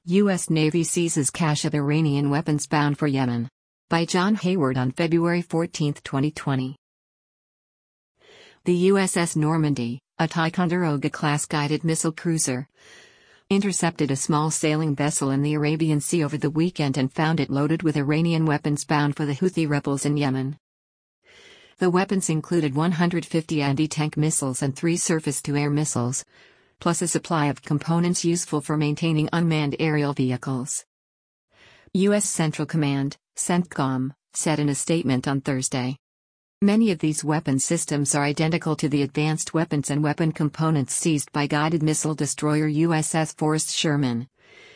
U.S. Navy seizes cache of Iranian weapons bound for Yemen. By John Hayward on February 14, 2020. The USS Normandy, a Ticonderoga-class guided missile cruiser, intercepted a small sailing vessel in the Arabian Sea over the weekend and found it loaded with Iranian weapons bound for the Houthi rebels in Yemen. The weapons included 150 anti-tank missiles and 3 surface-to-air missiles, plus a supply of components useful for maintaining unmanned aerial vehicles. U.S. Central Command, CENTCOM, said in a statement on Thursday. Many of these weapon systems are identical to the advanced weapons and weapon components seized by guided missile destroyer USS Forrest Sherman,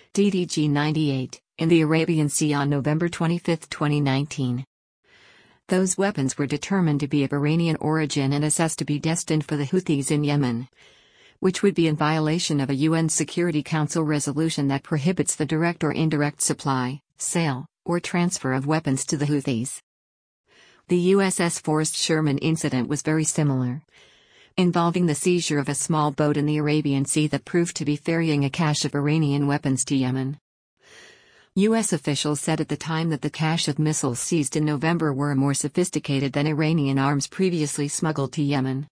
DDG-98, in the Arabian Sea on November 25, 2019. Those weapons were determined to be of Iranian origin and assessed to be destined for the Houthis in Yemen, which would be in violation of a UN Security Council resolution that prohibits the direct or indirect supply, sale, or transfer of weapons to the Houthis. The USS Forrest Sherman incident was very similar, involving the seizure of a small boat in the Arabian Sea that proved to be ferrying a cache of Iranian weapons to Yemen. U.S. officials said at the time that the cache of missiles seized in November were more sophisticated than Iranian arms previously smuggled to Yemen.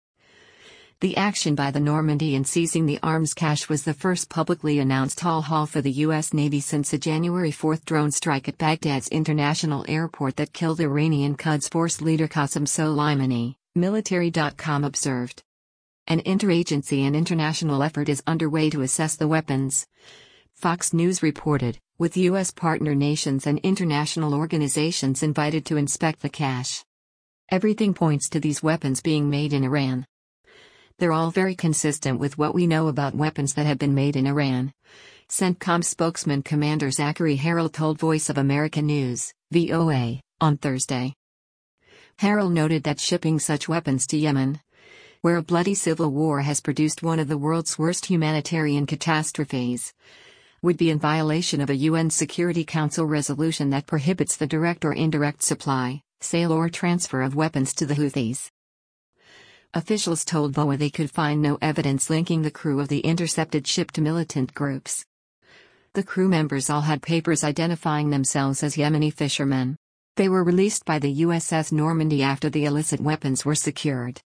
The action by the Normandy in seizing the arms cache was the first publicly announced haul for the U.S. Navy since the January 4 drone strike at Baghdad's international airport that killed Iranian Quds Force leader Qasem Soleimani, Military.com observed. An interagency and international effort is underway to assess the weapons, Fox News reported, with U.S. partner nations and international organizations invited to inspect the cache. Everything points to these weapons being made in Iran. They're all very consistent with what we know about weapons that have been made in Iran, CENTCOM spokesman Commander Zachary Harrell told Voice of America News, VOA, on Thursday. Harrell noted that shipping such weapons to Yemen, where a bloody civil war has produced one of the world's worst humanitarian catastrophes, would be in violation of a UN Security Council resolution that prohibits the direct or indirect supply, sale or transfer of weapons to the Houthis. Officials told VOA they could find no evidence linking the crew of the intercepted ship to militant groups. The crew members all had papers identifying themselves as Yemeni fishermen. They were released by the USS Normandy after the illicit weapons were secured.